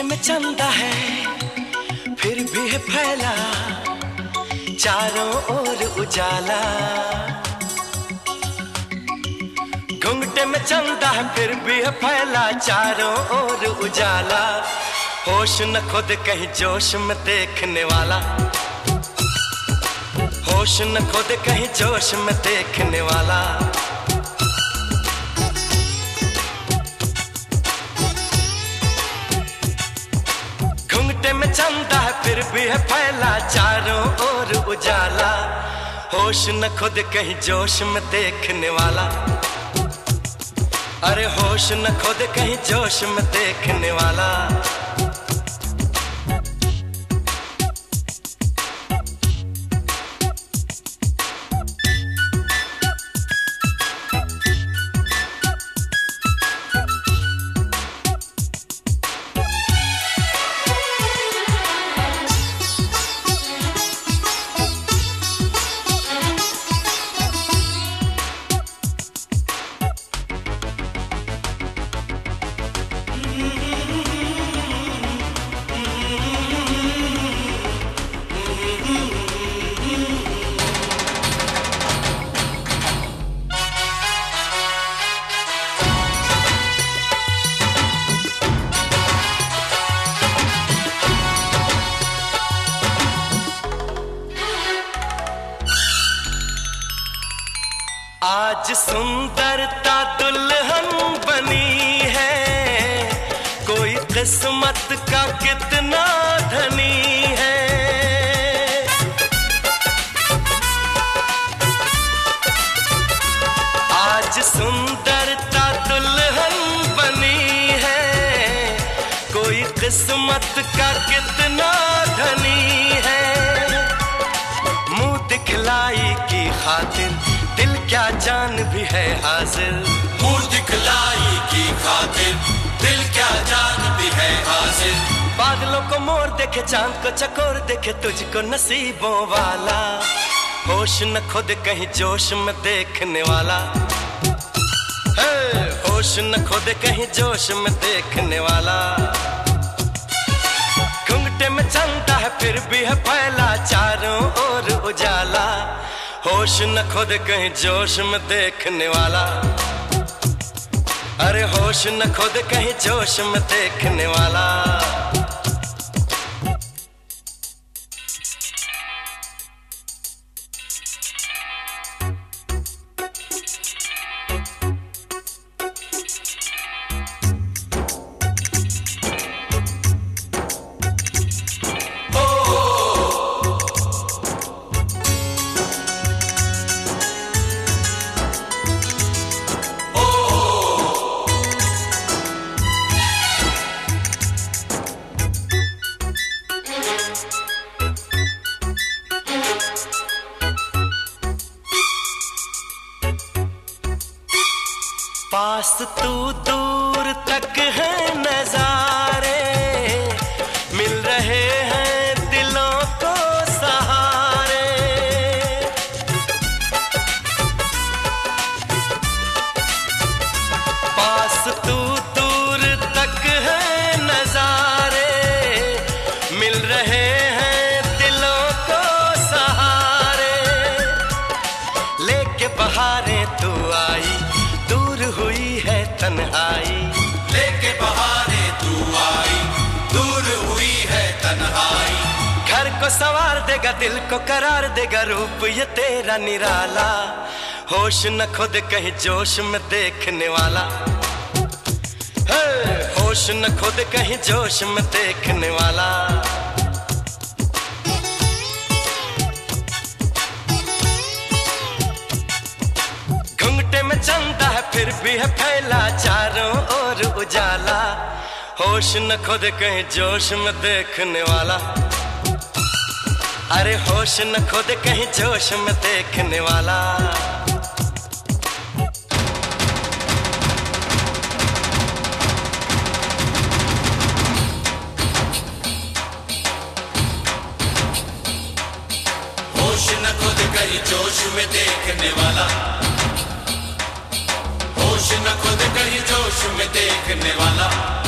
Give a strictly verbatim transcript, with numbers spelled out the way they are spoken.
घुंघटे में चंदा है फिर भी है फैला चारों ओर उजाला। घुंघटे में चंदा है फिर भी है फैला चारों ओर उजाला। होश न खुद कहीं जोश में देखने वाला, होश न खुद कहीं जोश में देखने वाला। घुंघटे में चंदा है फिर भी है फैला चारों ओर उजाला। होश न खुद कहीं जोश में देखने वाला, अरे होश न खुद कहीं जोश में देखने वाला। आज सुंदरता दुल्हन बनी है, कोई किस्मत का कितना धनी है। आज सुंदरता दुल्हन बनी है, कोई किस्मत का कितना धनी है। मुंह दिखलाई की खातिर दिल क्या जान भी है हाजिर, मुंह दिखलाई की खातिर दिल क्या जान भी है हाजिर। बादलों को मोर देखे चांद को चकोर देखे तुझको नसीबों वाला। होश न खुद कहीं जोश में देखने वाला, है होश न खुद कहीं जोश में देखने वाला। घुंघटे में चंदा है फिर भी है फैला चारों ओर उजाला। होश न खुद कहीं जोश में देखने वाला, अरे होश न खुद कहीं जोश में देखने वाला। पास तू दूर तक है नजारे, मिल रहे हैं दिलों को सहारे। पास तू दूर तक है नजारे, मिल रहे हैं दिलों को सहारे। लेके बहारें तू आई दूर हुई है तन्हाई, लेके बहारे तू आई दूर हुई है तन्हाई। घर को संवार देगा दिल को करार देगा रूप ये तेरा निराला। होश न खुद कहीं जोश में देखने वाला, है होश न खुद कहीं जोश में देखने वाला। घुंघटे में चंदा है फिर भी है फैला चारों ओर उजाला। होश न खुद कहीं जोश में देखने वाला, अरे होश न खुद कहीं जोश में देखने वाला। होश न खुद कहीं जोश में देखने वाला, होश न खुद कहीं जोश में देखने वाला।